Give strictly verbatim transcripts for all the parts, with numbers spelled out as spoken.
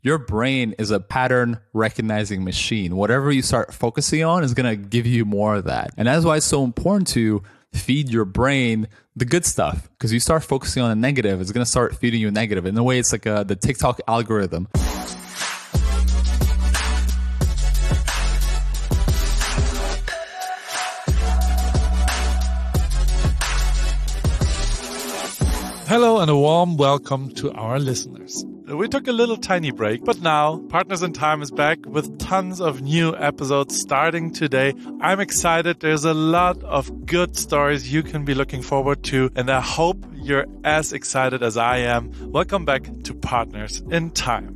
Your brain is a pattern recognizing machine. Whatever you start focusing on is going to give you more of that. And that's why it's so important to feed your brain the good stuff, because you start focusing on the negative, it's going to start feeding you negative. In a way, it's like a, the TikTok algorithm. Hello and a warm welcome to our listeners. We took a little tiny break, but now Partners in Time is back with tons of new episodes starting today. I'm excited. There's a lot of good stories you can be looking forward to, and I hope you're as excited as I am. Welcome back to Partners in Time.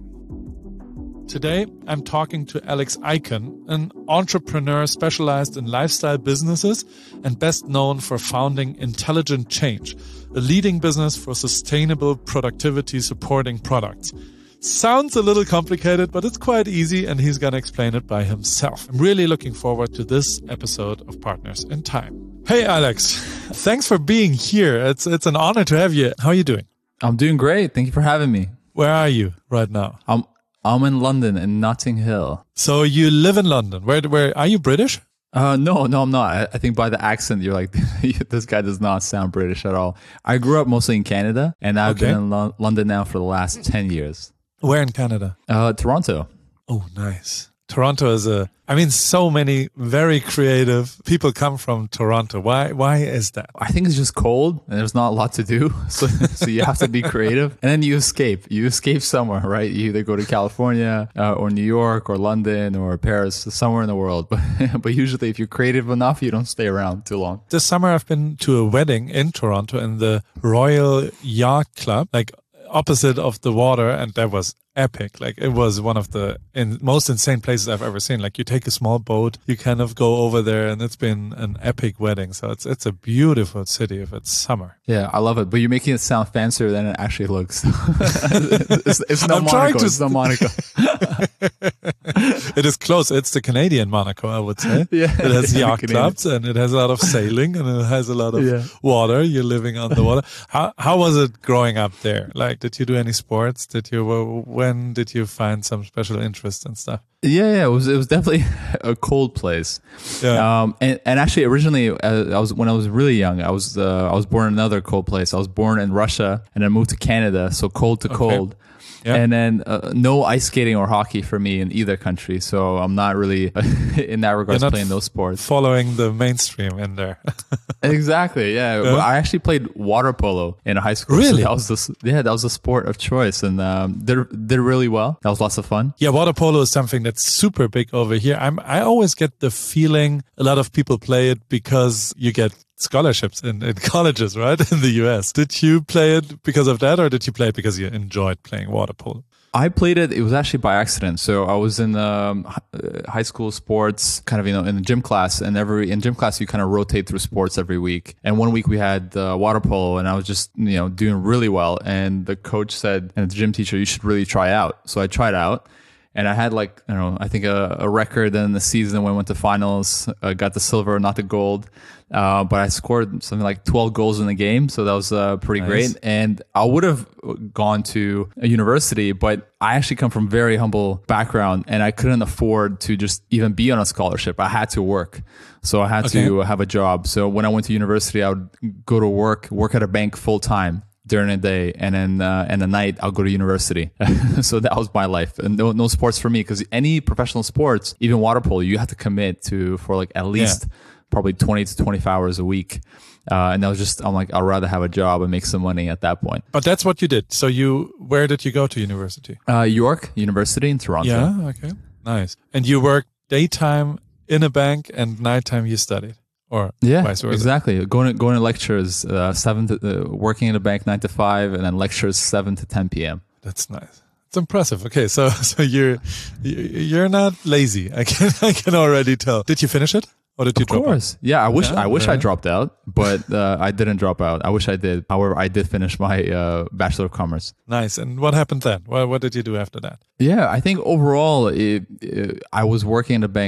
Today, I'm talking to Alex Eichen, an entrepreneur specialized in lifestyle businesses and best known for founding Intelligent Change, a leading business for sustainable productivity supporting products. Sounds a little complicated, but it's quite easy, and he's going to explain it by himself. I'm really looking forward to this episode of Partners in Time. Hey, Alex. Thanks for being here. It's it's an honor to have you. How are you doing? I'm doing great. Thank you for having me. Where are you right now? I'm I'm in London, in Notting Hill. So you live in London. Where where are you British? Uh, no, no, I'm not. I, I think by the accent, you're like, this guy does not sound British at all. I grew up mostly in Canada, and I've Okay. been in Lo- London now for the last ten years. Where in Canada? Uh, Toronto. Oh, nice. Toronto is a, I mean, so many very creative people come from Toronto. Why, why is that? I think it's just cold, and there's not a lot to do, so, so you have to be creative. And then you escape. You escape somewhere, right? You either go to California, uh, or New York, or London, or Paris, somewhere in the world. But, but usually, if you're creative enough, you don't stay around too long. This summer I've been to a wedding in Toronto in the Royal Yacht Club, like opposite of the water, and that was epic. Like it was one of the in, most insane places I've ever seen. Like you take a small boat, you kind of go over there, and it's been an epic wedding. So it's it's a beautiful city if it's summer. Yeah, I love it. But you're making it sound fancier than it actually looks. it's, it's not I'm trying Monaco. to- It's not Monaco. It is close. It's the Canadian Monaco, I would say. Yeah, It has the yacht Canadian. clubs, and it has a lot of sailing, and it has a lot of Yeah. water. You're living on the water. How how was it growing up there? Like, did you do any sports? Did you when did you find some special interest and stuff? Yeah, yeah, it was it was definitely a cold place. Yeah. Um, and, and actually, originally, uh, I was when I was really young, I was uh, I was born in another cold place. I was born in Russia, and then moved to Canada, so cold to Okay. cold. Yeah. And then uh, no ice skating or hockey for me in either country, so I'm not really in that regards You're not playing those sports. Following the mainstream in there. Exactly, yeah. Well, I actually played water polo in high school. Really? So that was the s- yeah, that was a sport of choice, and um, did did really well. That was lots of fun. Yeah, water polo is something that's super big over here. I'm I always get the feeling a lot of people play it because you get scholarships in, in colleges, right? In the U S. Did you play it because of that, or did you play it because you enjoyed playing water polo? I played it. It was actually by accident. So I was in um, hi- uh, high school sports, kind of, you know, in the gym class, and every in gym class you kind of rotate through sports every week. And one week we had uh, water polo, and I was just, you know, doing really well. And the coach said, and the gym teacher, you should really try out. So I tried out. And I had like, I don't know, I think a, a record in the season when I went to finals, uh, got the silver, not the gold. Uh, but I scored something like twelve goals in the game. So that was uh, pretty Nice. great. And I would have gone to a university, but I actually come from a very humble background, and I couldn't afford to just even be on a scholarship. I had to work. So I had to have a job. So when I went to university, I would go to work, work at a bank full time during the day, and then uh, and the night I'll go to university. So that was my life, and no no sports for me, because any professional sports, even water polo, you have to commit to for like at least probably twenty to twenty-five hours a week. Uh, and that was just, I'm like, I'd rather have a job and make some money at that point. But that's what you did. So you, where did you go to university? Uh, York University in Toronto. Yeah, okay, nice. And you worked daytime in a bank, and nighttime you studied, or Yeah, vice versa? exactly. Going to going to lectures, uh, seven to uh, working in a bank nine to five, and then lectures seven to ten p.m. That's nice. It's impressive. Okay, so so you're you're not lazy. I can I can already tell. Did you finish it? Or did you Of drop out? course. Yeah, I wish Yeah, I wish I yeah. dropped out, but uh, I didn't drop out. I wish I did. However, I did finish my uh, Bachelor of Commerce. Nice. And what happened then? What, what did you do after that? Yeah, I think overall, it, it, I was working in a bank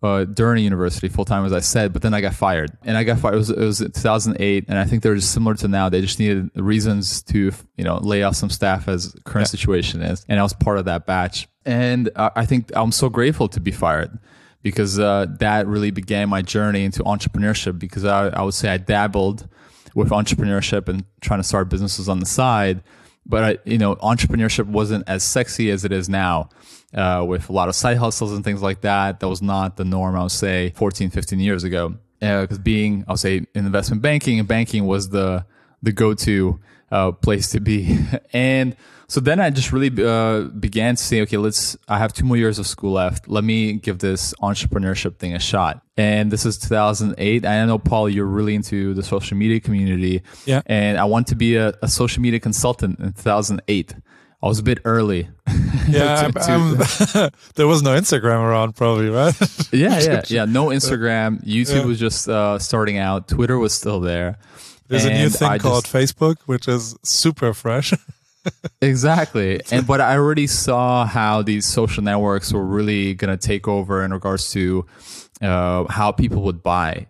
uh, during university full time, as I said, but then I got fired. And I got fired. It was, it was two thousand eight, and I think they're just similar to now. They just needed reasons to, you know, lay off some staff as the current yeah. situation is. And I was part of that batch. And uh, I think I'm so grateful to be fired, because uh, that really began my journey into entrepreneurship, because I, I would say I dabbled with entrepreneurship and trying to start businesses on the side. But, I, you know, entrepreneurship wasn't as sexy as it is now, uh, with a lot of side hustles and things like that. That was not the norm, I would say, fourteen, fifteen years ago. Because uh, being, I would say, in investment banking, and banking was the the go-to uh, place to be. And so then I just really uh, began to say, okay, let's, I have two more years of school left. Let me give this entrepreneurship thing a shot. And this is two thousand eight. I know, Paul, you're really into the social media community. Yeah. And I want to be a, a social media consultant in two thousand eight. I was a bit early. Yeah, to, to, um, there was no Instagram around, probably, right? yeah, yeah, yeah. No Instagram. YouTube yeah. was just uh, starting out. Twitter was still there. There's and a new thing I called just, Facebook, which is super fresh. Exactly. And but I already saw how these social networks were really going to take over in regards to uh, how people would buy.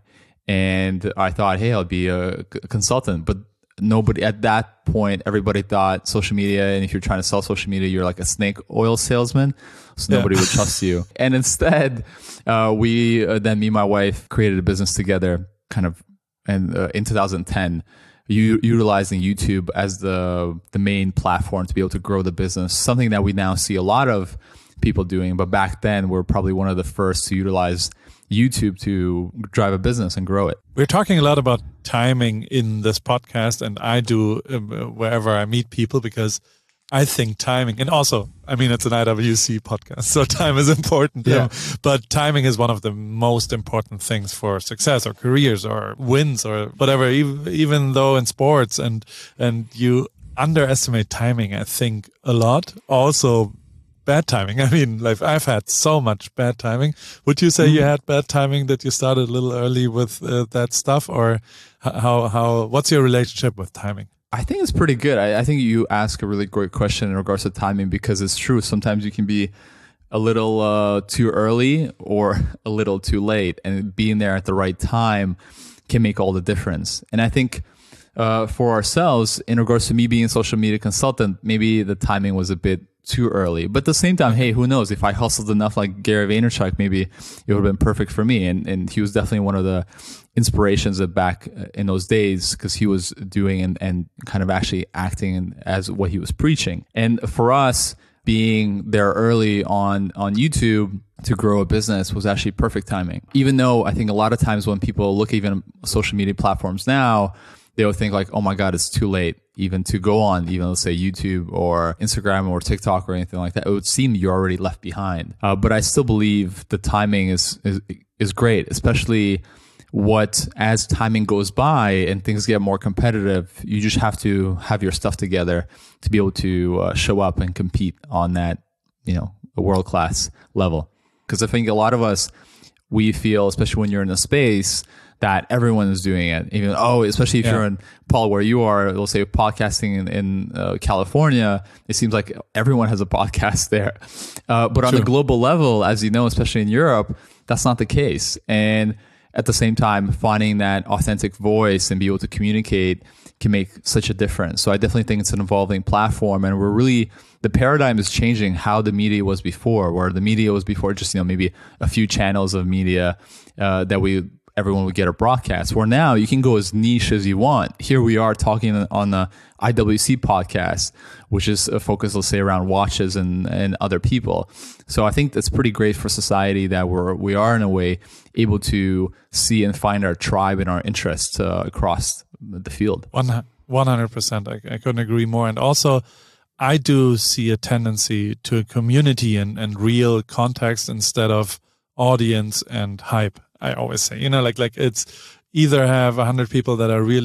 And I thought, hey, I'll be a consultant. But nobody at that point, everybody thought social media, and if you're trying to sell social media, you're like a snake oil salesman. So nobody yeah. would trust you. And instead, uh, we uh, then me and my wife created a business together, kind of, and uh, in two thousand ten. U- utilizing YouTube as the the main platform to be able to grow the business, something that we now see a lot of people doing. But back then, we're probably one of the first to utilize YouTube to drive a business and grow it. We're talking a lot about timing in this podcast, and I do um, wherever I meet people, because I think timing, and also, I mean, it's an I W C podcast, so time is important. Yeah. Um, but timing is one of the most important things for success or careers or wins or whatever, even, even though in sports, and, and you underestimate timing, I think, a lot. Also, bad timing. I mean, like, I've had so much bad timing. Would you say mm-hmm. you had bad timing, that you started a little early with uh, that stuff, or how, how, what's your relationship with timing? I think it's pretty good. I, I think you ask a really great question in regards to timing, because it's true. Sometimes you can be a little uh, too early or a little too late, and being there at the right time can make all the difference. And I think uh, for ourselves, in regards to me being a social media consultant, maybe the timing was a bit too early. But at the same time, hey, who knows? If I hustled enough like Gary Vaynerchuk, maybe it would have been perfect for me. And and he was definitely one of the inspirations of back in those days, because he was doing and, and kind of actually acting as what he was preaching. And for us, being there early on on YouTube to grow a business was actually perfect timing. Even though I think a lot of times when people look even at social media platforms now, they will think like, oh my God, it's too late even to go on, even let's say YouTube or Instagram or TikTok or anything like that. It would seem you're already left behind. Uh, but I still believe the timing is, is is great, especially what as timing goes by and things get more competitive, you just have to have your stuff together to be able to uh, show up and compete on that, you know, a world-class level. Because I think a lot of us, we feel, especially when you're in a space, that everyone is doing it. Even oh, especially if yeah. you're in Paul, where you are, we'll say podcasting in, in uh, California, it seems like everyone has a podcast there. Uh, but on True. the global level, as you know, especially in Europe, that's not the case. And at the same time, finding that authentic voice and be able to communicate can make such a difference. So I definitely think it's an evolving platform, and we're really, the paradigm is changing how the media was before, where the media was before just, you know, maybe a few channels of media uh, that we everyone would get a broadcast, where now you can go as niche as you want. Here we are talking on the I W C podcast, which is a focus, let's say, around watches and, and other people. So I think that's pretty great for society that we're, we are in a way able to see and find our tribe and our interests uh, across the field. One, one hundred percent. I, I couldn't agree more. And also, I do see a tendency to a community and, and real context instead of audience and hype. I always say, you know, like like it's either have a hundred people that are really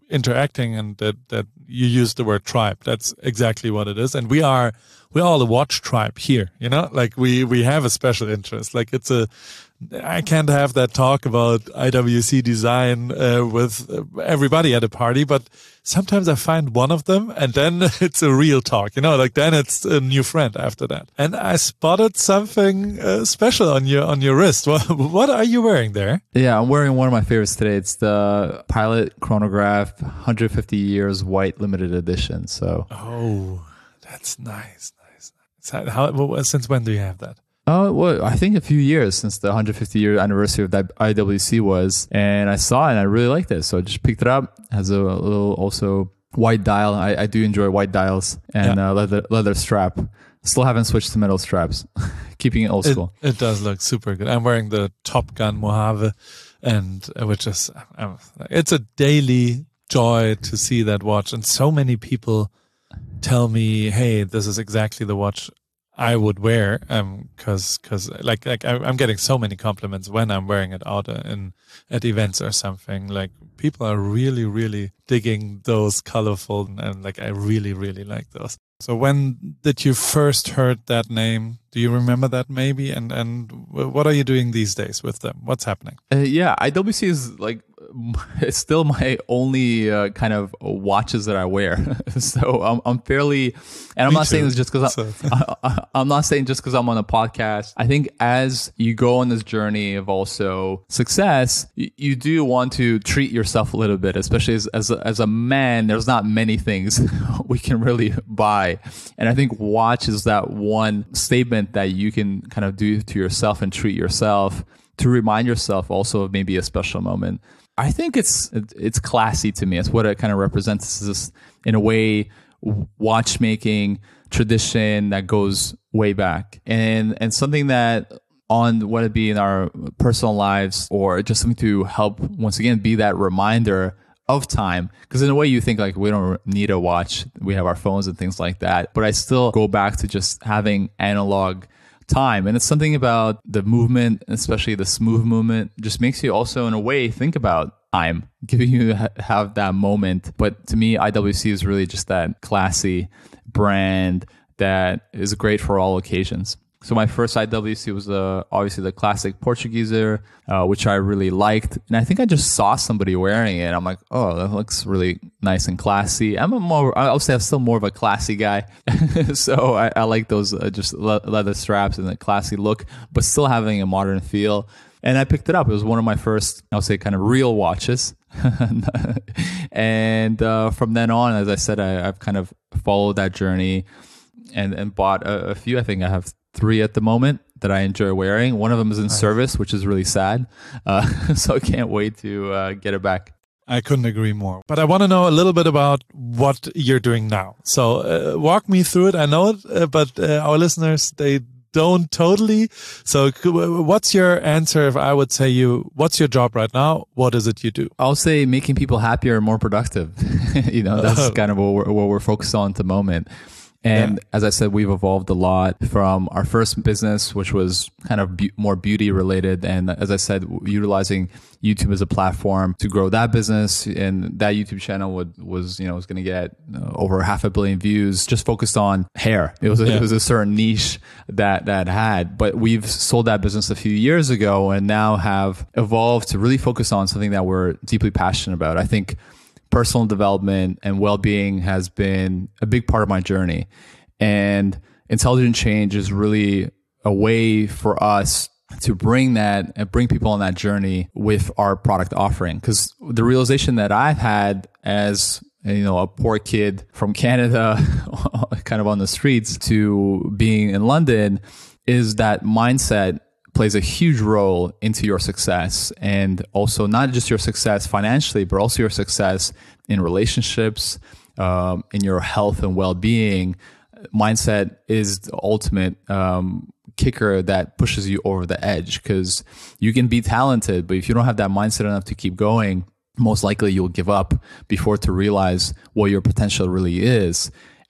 interacting and that, that you use the word tribe. That's exactly what it is. And we are, we're all a watch tribe here, you know, like we, we have a special interest. Like it's a, I can't have that talk about I W C design uh, with everybody at a party, but sometimes I find one of them and then it's a real talk, you know, like then it's a new friend after that. And I spotted something uh, special on your, on your wrist. What, what are you wearing there? Yeah, I'm wearing one of my favorites today. It's the Pilot Chronograph one hundred fifty years white limited edition. So, oh, that's nice. Nice. So how, since when do you have that? Oh, well, I think a few years since the one hundred fifty year anniversary of that I W C was, and I saw it and I really liked it. So I just picked it up. It has a little also white dial. I, I do enjoy white dials and yeah. uh, leather leather strap. Still haven't switched to metal straps. Keeping it old school. It, it does look super good. I'm wearing the Top Gun Mojave, and uh, which is um, it's a daily joy to see that watch. And so many people tell me, "Hey, this is exactly the watch I would wear," um, cause, cause like, like I, I'm getting so many compliments when I'm wearing it out in, at events or something. Like people are really, really digging those colorful and, and like, I really, really like those. So when did you first heard that name? Do you remember that maybe? And, and what are you doing these days with them? What's happening? Uh, yeah, I W C is like, it's still my only uh, kind of watches that I wear. So I'm, I'm fairly, and I'm Me not too. saying this just because I'm, So. I, I, I'm not saying just because I'm on a podcast. I think as you go on this journey of also success, you, you do want to treat yourself a little bit, especially as, as, a, as a man, there's not many things we can really buy. And I think watch is that one statement that you can kind of do to yourself and treat yourself to remind yourself also of maybe a special moment. I think it's it's classy to me. It's what it kind of represents. It's this, in a way, watchmaking tradition that goes way back, and and something that on whether it be in our personal lives or just something to help once again be that reminder of time. Because in a way, you think like we don't need a watch. We have our phones and things like that. But I still go back to just having analog time. And it's something about the movement, especially the smooth movement, just makes you also in a way think about time, giving you ha- have that moment. But to me, I W C is really just that classy brand that is great for all occasions. So my first I W C was uh, obviously the classic Portugieser, uh, which I really liked. And I think I just saw somebody wearing it. I'm like, oh, that looks really nice and classy. I'm a more, I would say I'm still more of a classy guy. So I, I like those uh, just le- leather straps and the classy look, but still having a modern feel. And I picked it up. It was one of my first, I would say, kind of real watches. And uh, from then on, as I said, I, I've kind of followed that journey and, and bought a, a few. I think I have three at the moment that I enjoy wearing. One of them is in nice. service, which is really sad. Uh, so I can't wait to uh, get it back. I couldn't agree more. But I want to know a little bit about what you're doing now. So uh, walk me through it. I know it, uh, but uh, our listeners, they don't totally. So what's your answer if I would say you, what's your job right now? What is it you do? I'll say making people happier and more productive. You know, that's kind of what we're, what we're focused on at the moment. And yeah. as I said, we've evolved a lot from our first business, which was kind of be- more beauty related. And as I said, utilizing YouTube as a platform to grow that business. And that YouTube channel would, was, you know, was going to get uh, over half a billion views, just focused on hair. It was, a, yeah. it was a certain niche that, that had, but we've sold that business a few years ago and now have evolved to really focus on something that we're deeply passionate about. I think personal development and well-being has been a big part of my journey. And intelligent change is really a way for us to bring that and bring people on that journey with our product offering. Because the realization that I've had as, you know, a poor kid from Canada, kind of on the streets, to being in London, is that mindset plays a huge role into your success, and also not just your success financially, but also your success in relationships, um, in your health and well-being. Mindset is the ultimate um, kicker that pushes you over the edge, because you can be talented, but if you don't have that mindset enough to keep going, most likely you'll give up before to realize what your potential really is.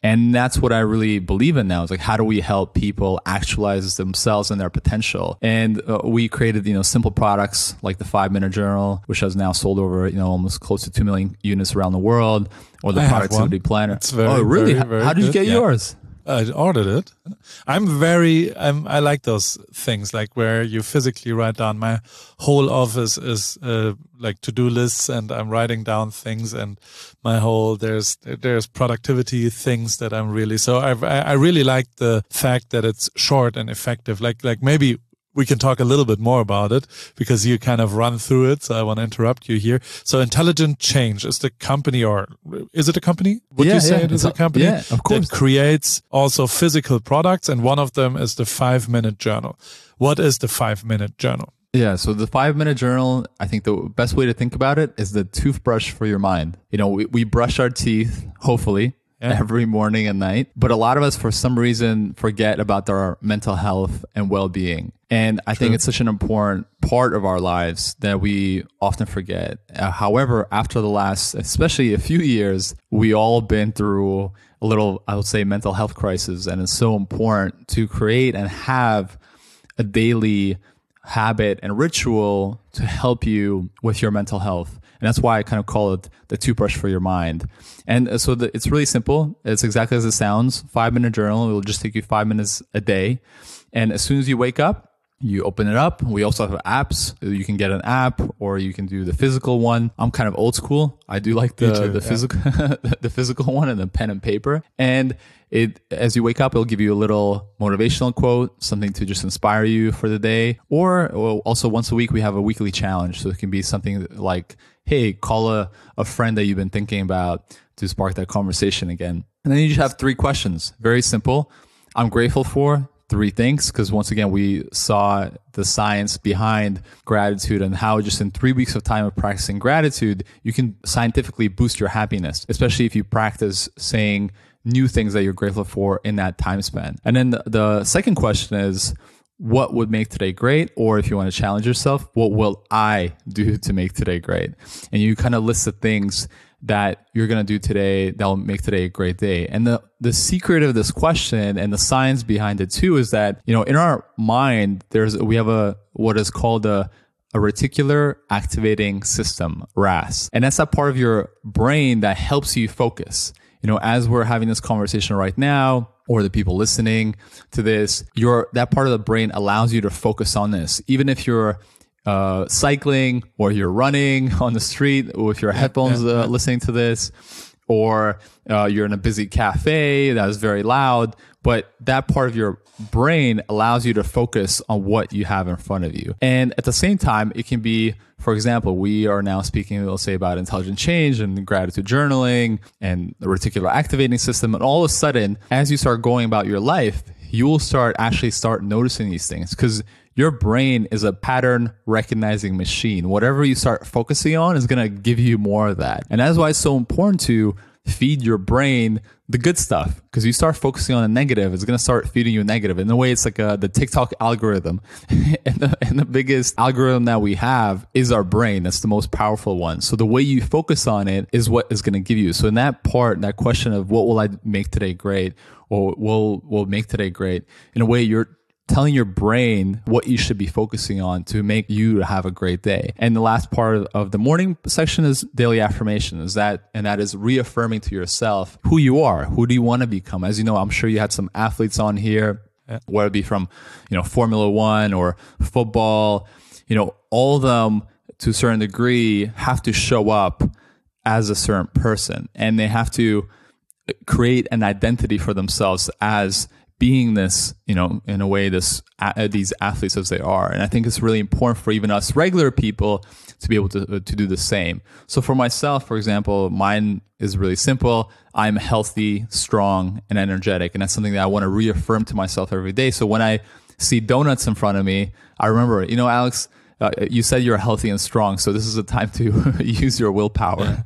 And that's what I really believe in now. Is like, how do we help people actualize themselves and their potential? And uh, we created, you know, simple products like the Five Minute Journal, which has now sold over, you know, almost close to two million units around the world, or the I Productivity Planner. It's very, oh, really? Very, very how did you good. get yeah. yours? I ordered it. I'm very, I'm, I like those things like where you physically write down. My whole office is uh, like to-do lists, and I'm writing down things, and my whole, there's, there's productivity things that I'm really, so I, I really like the fact that it's short and effective. Like, like maybe we can talk a little bit more about it because you kind of run through it. So I want to interrupt you here. So Intelligent Change is the company, or is it a company? Would yeah, you say yeah, it is a company yeah, of course. that creates also physical products? And one of them is the Five Minute Journal. What is the Five Minute Journal? Yeah, so the Five Minute Journal, I think the best way to think about it is the toothbrush for your mind. You know, we, we brush our teeth, hopefully, yeah. every morning and night. But a lot of us, for some reason, forget about our mental health and well-being. And I True. think it's such an important part of our lives that we often forget. Uh, however, after the last, especially a few years, we all been through a little, I would say, mental health crisis. And it's so important to create and have a daily habit and ritual to help you with your mental health. And that's why I kind of call it the toothbrush for your mind. And so the, it's really simple. It's exactly as it sounds. Five minute journal. It will just take you five minutes a day. And as soon as you wake up, you open it up. We also have apps. You can get an app, or you can do the physical one. I'm kind of old school. I do like the, too, the yeah. physical, the physical one, and the pen and paper. And it, as you wake up, it'll give you a little motivational quote, something to just inspire you for the day. Or, or also once a week, we have a weekly challenge. So it can be something like, hey, call a, a friend that you've been thinking about to spark that conversation again. And then you just have three questions. Very simple. I'm grateful for three things, because once again, we saw the science behind gratitude and how just in three weeks of time of practicing gratitude, you can scientifically boost your happiness, especially if you practice saying new things that you're grateful for in that time span. And then the, the second question is, what would make today great? Or if you want to challenge yourself, what will I do to make today great? And you kind of list the things that you're going to do today that will make today a great day. And the, the secret of this question and the science behind it too is that, you know, in our mind, there's, we have a, what is called a, a reticular activating system, R A S. And that's that part of your brain that helps you focus. You know, as we're having this conversation right now, or the people listening to this, your, that part of the brain allows you to focus on this. Even if you're Uh, cycling, or you're running on the street with your headphones yeah, yeah, uh, yeah. listening to this, or uh, you're in a busy cafe that is very loud, but that part of your brain allows you to focus on what you have in front of you. And at the same time, it can be, for example, we are now speaking, let's say, about intelligent change and gratitude journaling and the reticular activating system. And all of a sudden, as you start going about your life, you will start actually start noticing these things, because your brain is a pattern recognizing machine. Whatever you start focusing on is going to give you more of that. And that's why it's so important to feed your brain the good stuff, because you start focusing on the negative, it's going to start feeding you negative. In a way, it's like a, the TikTok algorithm. and, the, and the biggest algorithm that we have is our brain. That's the most powerful one. So the way you focus on it is what is going to give you. So in that part, that question of what will I make today great, or will will make today great, in a way, you're telling your brain what you should be focusing on to make you have a great day. And the last part of the morning section is daily affirmations. That and that is reaffirming to yourself who you are. Who do you want to become? As you know, I'm sure you had some athletes on here, yeah. whether it be from, you know, Formula One or football. You know, all of them to a certain degree have to show up as a certain person, and they have to create an identity for themselves as being this, you know, in a way, this uh, these athletes as they are. And I think it's really important for even us regular people to be able to uh, to do the same. So for myself, for example, mine is really simple. I'm healthy, strong, and energetic. And that's something that I want to reaffirm to myself every day. So when I see donuts in front of me, I remember, you know, Alex, Uh, you said you're healthy and strong, so this is a time to use your willpower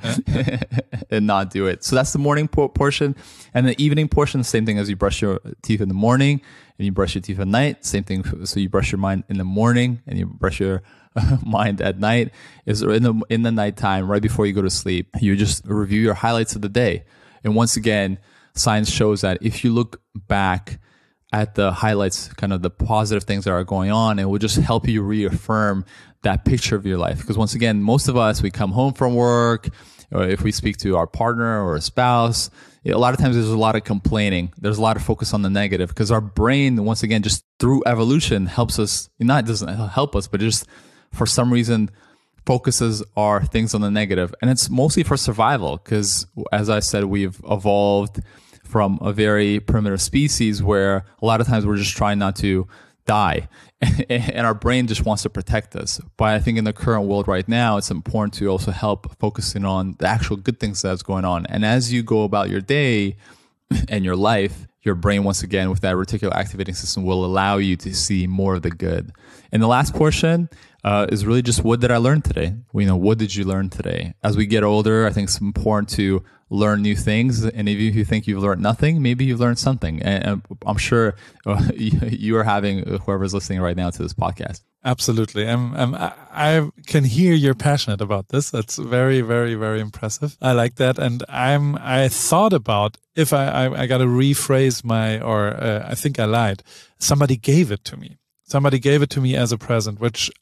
and not do it. So that's the morning po- portion. And the evening portion, same thing as you brush your teeth in the morning and you brush your teeth at night. Same thing. So you brush your mind in the morning and you brush your uh, mind at night. Is in the in the nighttime, right before you go to sleep, you just review your highlights of the day. And once again, science shows that if you look back at the highlights, kind of the positive things that are going on, it will just help you reaffirm that picture of your life. Because once again, most of us, we come home from work, or if we speak to our partner or a spouse, a lot of times there's a lot of complaining. There's a lot of focus on the negative because our brain, once again, just through evolution helps us, not doesn't help us, but just for some reason focuses our things on the negative. And it's mostly for survival because, as I said, we've evolved from a very primitive species where a lot of times we're just trying not to die and our brain just wants to protect us. But I think in the current world right now, it's important to also help focusing on the actual good things that's going on. And as you go about your day and your life, your brain, once again, with that reticular activating system, will allow you to see more of the good. And the last portion uh, is really just, what did I learn today? You know, what did you learn today? As we get older, I think it's important to learn new things. And if you think you've learned nothing, maybe you've learned something. And I'm sure uh, you are having, whoever's listening right now to this podcast. Absolutely. I'm, I'm, I can hear you're passionate about this. That's very, very, very impressive. I like that. And I'm, I thought about if I, I, I got to rephrase my, or uh, I think I lied. Somebody gave it to me. Somebody gave it to me as a present, which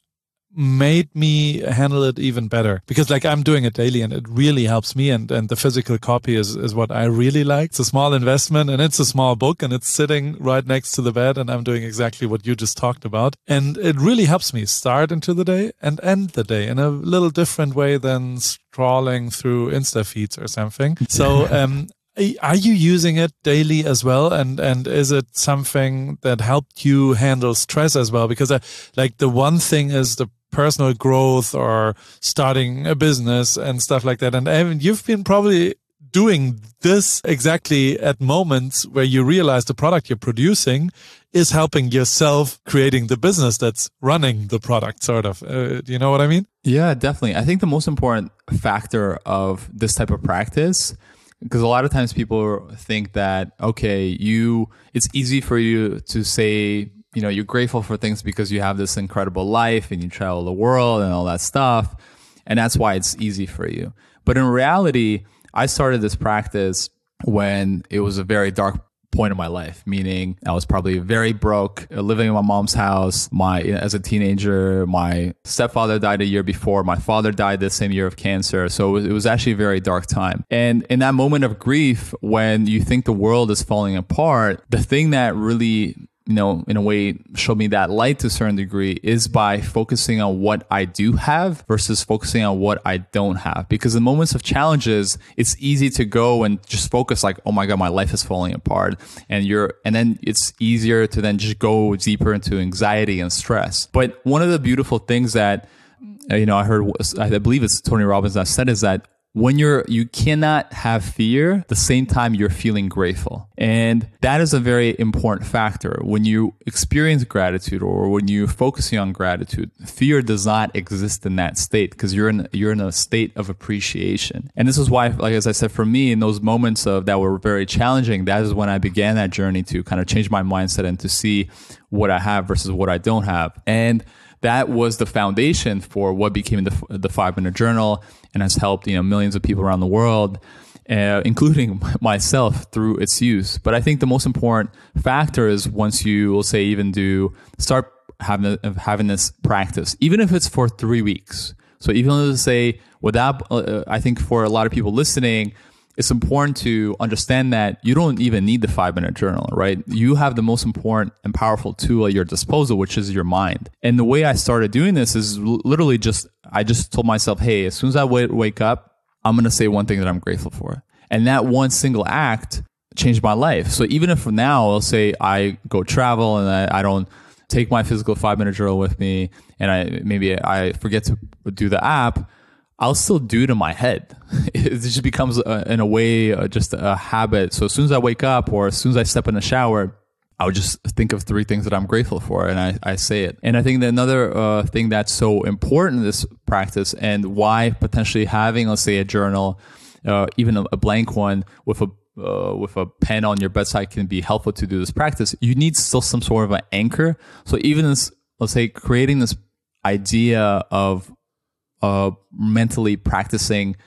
made me handle it even better, because like I'm doing it daily and it really helps me, and, and the physical copy is, is what I really like. It's a small investment and it's a small book and it's sitting right next to the bed and I'm doing exactly what you just talked about. And it really helps me start into the day and end the day in a little different way than scrolling through Insta feeds or something. So, um, are you using it daily as well? And, and is it something that helped you handle stress as well? Because uh, like the one thing is the personal growth or starting a business and stuff like that. And Evan, you've been probably doing this exactly at moments where you realize the product you're producing is helping yourself creating the business that's running the product, sort of. Uh, do you know what I mean? Yeah, definitely. I think the most important factor of this type of practice, because a lot of times people think that, okay, you, it's easy for you to say, you know, you're grateful for things because you have this incredible life and you travel the world and all that stuff. And that's why it's easy for you. But in reality, I started this practice when it was a very dark point in my life, meaning I was probably very broke, living in my mom's house. My, as a teenager, my stepfather died a year before. My father died the same year of cancer. So it was actually a very dark time. And in that moment of grief, when you think the world is falling apart, the thing that really, you know, in a way showed me that light to a certain degree is by focusing on what I do have versus focusing on what I don't have. Because in moments of challenges, it's easy to go and just focus like, oh my God, my life is falling apart. And you're, and then it's easier to then just go deeper into anxiety and stress. But one of the beautiful things that, you know, I heard, I believe it's Tony Robbins that said, is that when you're, you cannot have fear at the same time you're feeling grateful. And that is a very important factor. When you experience gratitude or when you're focusing on gratitude, fear does not exist in that state because you're in, you're in a state of appreciation. And this is why, like, as I said, for me, in those moments of that were very challenging, that is when I began that journey to kind of change my mindset and to see what I have versus what I don't have. And that was the foundation for what became the the five minute journal, and has helped, you know, millions of people around the world, uh, including myself, through its use. But I think the most important factor is once you will say even do start having having this practice, even if it's for three weeks. So even let's say without, uh, I think for a lot of people listening, it's important to understand that you don't even need the five minute journal, right? You have the most important and powerful tool at your disposal, which is your mind. And the way I started doing this is literally just, I just told myself, hey, as soon as I wake up, I'm going to say one thing that I'm grateful for. And that one single act changed my life. So even if now I'll say I go travel and I, I don't take my physical five minute journal with me, and I maybe I forget to do the app, I'll still do it in my head. It just becomes, a, in a way, uh, just a habit. So as soon as I wake up or as soon as I step in the shower, I would just think of three things that I'm grateful for, and I, I say it. And I think that another uh, thing that's so important in this practice, and why potentially having, let's say, a journal, uh, even a, a blank one with a uh, with a pen on your bedside can be helpful to do this practice. You need still some sort of an anchor. So even this, let's say, creating this idea of Uh, mentally practicing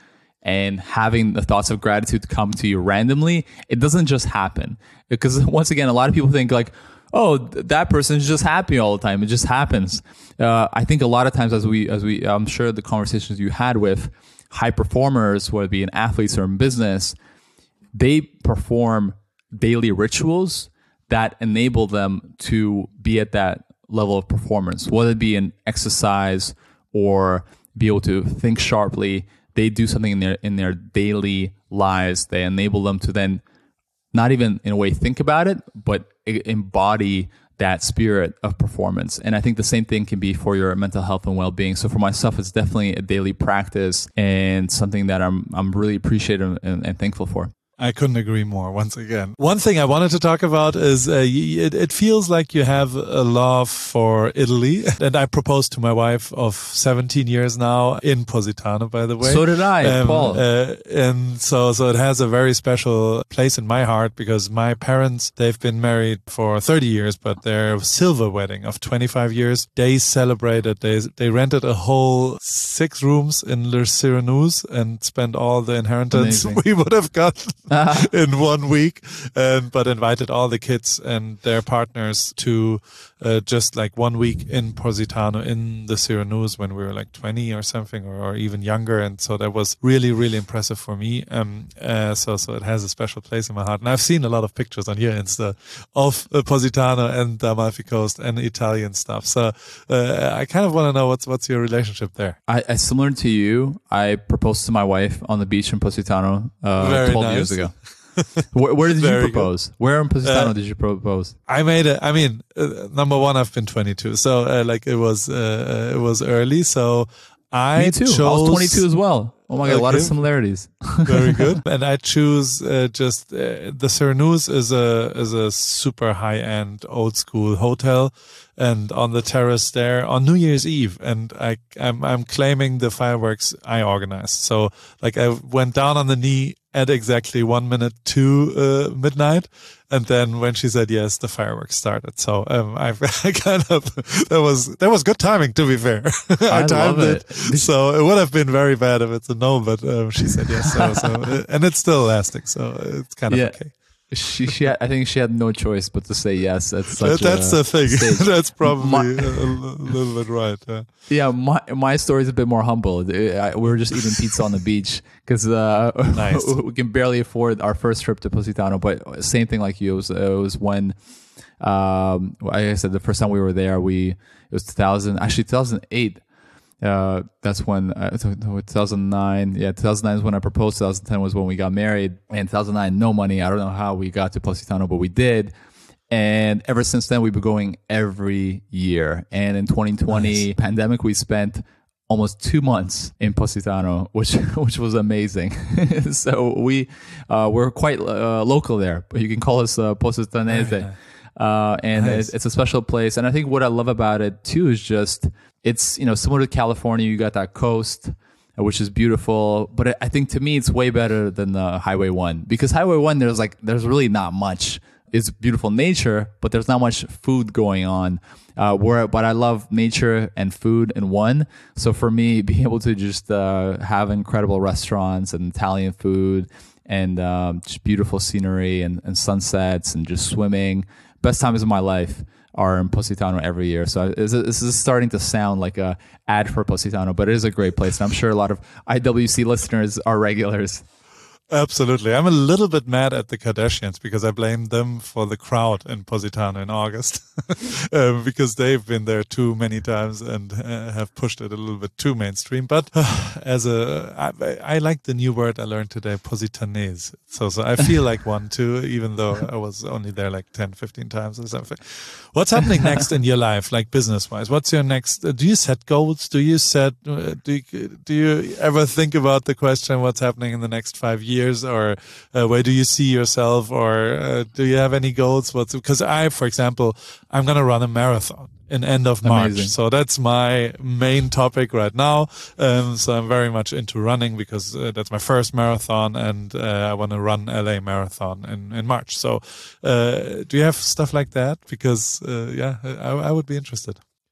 and having the thoughts of gratitude come to you randomly, it doesn't just happen. Because once again, a lot of people think like, oh, th- that person is just happy all the time. It just happens. Uh, I think a lot of times, as we, as we, I'm sure the conversations you had with high performers, whether it be in athletes or in business, they perform daily rituals that enable them to be at that level of performance, whether it be in exercise or be able to think sharply. They do something in their in their daily lives. They enable them to then not even in a way think about it, but embody that spirit of performance. And I think the same thing can be for your mental health and well-being. So for myself, it's definitely a daily practice and something that I'm I'm really appreciative and, and thankful for. I couldn't agree more once again. One thing I wanted to talk about is uh, it, it feels like you have a love for Italy. And I proposed to my wife of seventeen years now in Positano, by the way. So did I, um, Paul. Uh, and so, so it has a very special place in my heart because my parents, they've been married for thirty years, but their silver wedding of twenty-five years, they celebrated, they, they rented a whole six rooms in Le Cyrenus and spent all the inheritance Amazing. we would have gotten in one week, um, but invited all the kids and their partners to uh, just like one week in Positano in the Cyrenus when we were like twenty or something, or, or even younger. And so that was really, really impressive for me. Um, uh, so, so it has a special place in my heart. And I've seen a lot of pictures on your Insta of uh, Positano and the Amalfi Coast and Italian stuff. So uh, I kind of want to know what's what's your relationship there. I, I similar to you. I proposed to my wife on the beach in Positano uh, Very twelve nice. years ago. where, where did Very you propose? good. Where in Positano Uh, did you propose? I made it. I mean, uh, number one, I've been twenty-two, so uh, like it was uh, it was early. So I Me too. chose, I was twenty-two as well. Oh my god, a lot of Okay. similarities. Very good. And I choose uh, just uh, the Cyrenus is a is a super high end old school hotel, and on the terrace there on New Year's Eve, and I I'm I'm claiming the fireworks I organized. So like I went down on the knee at exactly one minute to uh, midnight, and then when she said yes, the fireworks started. So um, I, I kind of that was that was good timing, to be fair. I, I timed love it. so it would have been very bad if it's a no, but um, she said yes. So, so and it's still lasting, so it's kind of Yeah. okay. She, she had, I think she had no choice but to say yes. That's such That's a the thing. stage. That's probably My- a, a little bit right. Yeah. Yeah, my my story is a bit more humble. I- We were just eating pizza on the beach because uh, Nice. we can barely afford our first trip to Positano. But same thing like you. It was, it was when, um, like I said, the first time we were there, we it was two thousand, actually two thousand eight. Uh, that's when uh, two thousand nine. Yeah, two thousand nine is when I proposed. two thousand ten was when we got married. And two thousand nine, no money. I don't know how we got to Positano, but we did. And ever since then, we've been going every year. And in twenty twenty, Nice. pandemic, we spent almost two months in Positano, which which was amazing. So we uh, we're quite uh, local there. You can call us uh, Positanese. Very nice. Uh, and Nice. it, it's a special place. And I think what I love about it too is just it's, you know, similar to California. You got that coast, uh, which is beautiful. But I- I think to me, it's way better than the Highway One, because Highway One, there's like there's really not much. It's beautiful nature, but there's not much food going on. Uh, where, but I love nature and food in one. So for me, being able to just uh, have incredible restaurants and Italian food and um, just beautiful scenery and, and sunsets and just swimming, best times of my life are in Positano every year. So this is this is starting to sound like a ad for Positano, but it is a great place. And I'm sure a lot of I W C listeners are regulars. Absolutely. I'm a little bit mad at the Kardashians because I blame them for the crowd in Positano in August um, because they've been there too many times and uh, have pushed it a little bit too mainstream. But uh, as a, I, I like the new word I learned today, Positanese. So, so I feel like one too, even though I was only there like ten, fifteen times or something. What's happening next in your life, like business wise? What's your next, uh, do you set goals? Do you set, uh, do you, do you ever think about the question, what's happening in the next five years? Or uh, where do you see yourself, or uh, do you have any goals? What's because I, for example, I'm going to run a marathon in end of March. Amazing. So that's my main topic right now. Um, so I'm very much into running because uh, that's my first marathon, and uh, I want to run L A Marathon in, in March. So uh, do you have stuff like that? Because uh, yeah, I, I would be interested.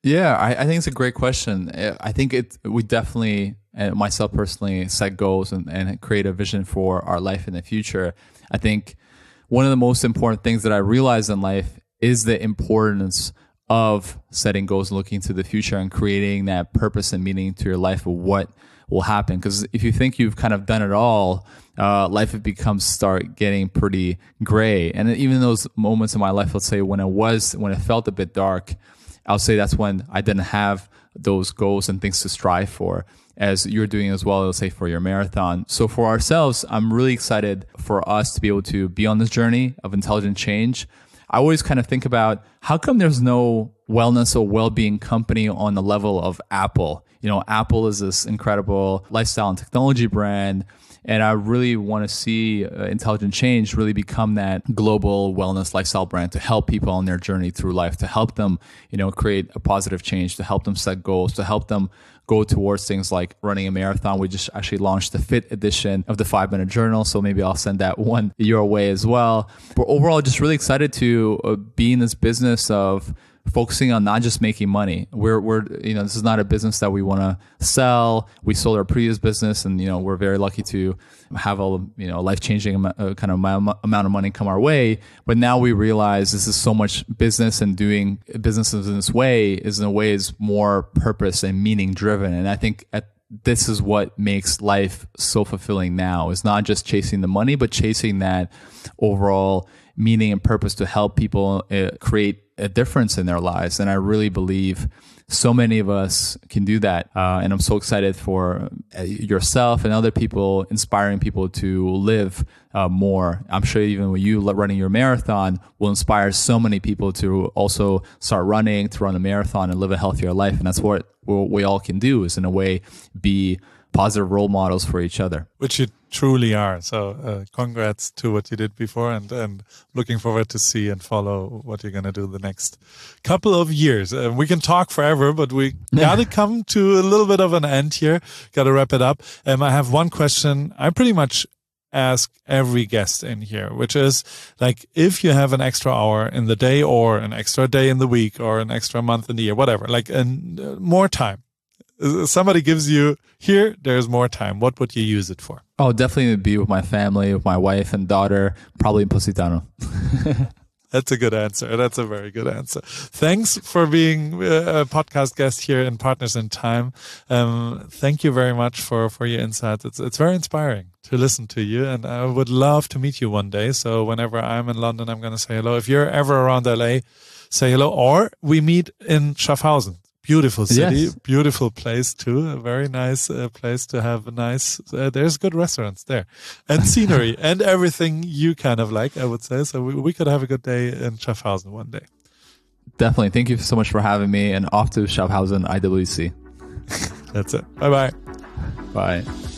Yeah, I, I think it's a great question. I think it we definitely, and myself personally, set goals and, and create a vision for our life in the future. I think one of the most important things that I realized in life is the importance of setting goals and looking to the future and creating that purpose and meaning to your life of what will happen. Because if you think you've kind of done it all, uh, life becomes start getting pretty gray. And even those moments in my life, let's say when it was, when it felt a bit dark, I'll say that's when I didn't have those goals and things to strive for, as you're doing as well, let's say for your marathon. So for ourselves, I'm really excited for us to be able to be on this journey of intelligent change. I always kind of think about how come there's no wellness or well-being company on the level of Apple. You know, Apple is this incredible lifestyle and technology brand. And I really want to see uh, Intelligent Change really become that global wellness lifestyle brand to help people on their journey through life, to help them, you know, create a positive change, to help them set goals, to help them go towards things like running a marathon. We just actually launched the Fit edition of the Five Minute Journal, so maybe I'll send that one your way as well. But overall, just really excited to uh, be in this business of focusing on not just making money. We're, we're, you know, this is not a business that we want to sell. We sold our previous business, and you know, we're very lucky to have a, you know, life-changing uh, kind of amount of money come our way. But now we realize this is so much business, and doing businesses in this way is in a way is more purpose and meaning driven. And I think at this is what makes life so fulfilling now. It's not just chasing the money, but chasing that overall meaning and purpose to help people uh, create a difference in their lives. And I really believe so many of us can do that. Uh, and I'm so excited for yourself and other people, inspiring people to live uh, more. I'm sure even with you running your marathon will inspire so many people to also start running, to run a marathon and live a healthier life. And that's what we all can do, is in a way be positive role models for each other. Which you truly are. So uh, congrats to what you did before, and, and looking forward to see and follow what you're going to do the next couple of years. Uh, we can talk forever, but we got to come to a little bit of an end here. Got to wrap it up. Um, I have one question I pretty much ask every guest in here, which is like, if you have an extra hour in the day or an extra day in the week or an extra month in the year, whatever, like and uh, more time. Somebody gives you, here, there's more time. What would you use it for? Oh, definitely be with my family, with my wife and daughter, probably in Positano. That's a good answer. That's a very good answer. Thanks for being a podcast guest here in Partners in Time. Um, thank you very much for, for your insights. It's, it's very inspiring to listen to you, and I would love to meet you one day. So whenever I'm in London, I'm going to say hello. If you're ever around L A, say hello, or we meet in Schaffhausen. Beautiful city, yes. Beautiful place too. A very nice uh, place to have a nice, uh, there's good restaurants there and scenery and everything you kind of like, I would say. So we, we could have a good day in Schaffhausen one day. Definitely. Thank you so much for having me, and off to Schaffhausen I W C. That's it. Bye-bye. Bye.